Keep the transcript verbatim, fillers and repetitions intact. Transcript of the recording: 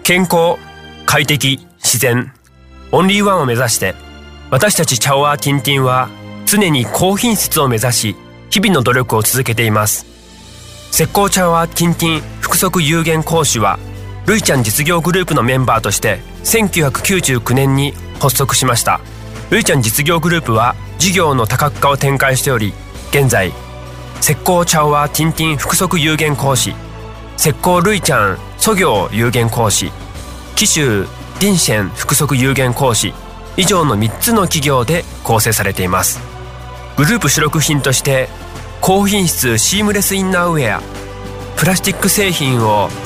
健康、快適、自然、オンリーワンを目指して、私たちチャオアーティンティンは常に高品質を目指し、日々の努力を続けています。石膏チャオアーティンティン服則有限講師は、ルイちゃん実業グループのメンバーとしてせんきゅうひゃくきゅうじゅうきゅうねんに発足しました。ルイちゃん実業グループは事業の多角化を展開しており、現在石膏チャオアーティンティン服則有限講師、石膏ルイちゃん租業有限講師、紀州ディンシェン服則有限講師、以上のみっつの企業で構成されています。グループ主力品として高品質シームレスインナーウェア、プラスチック製品を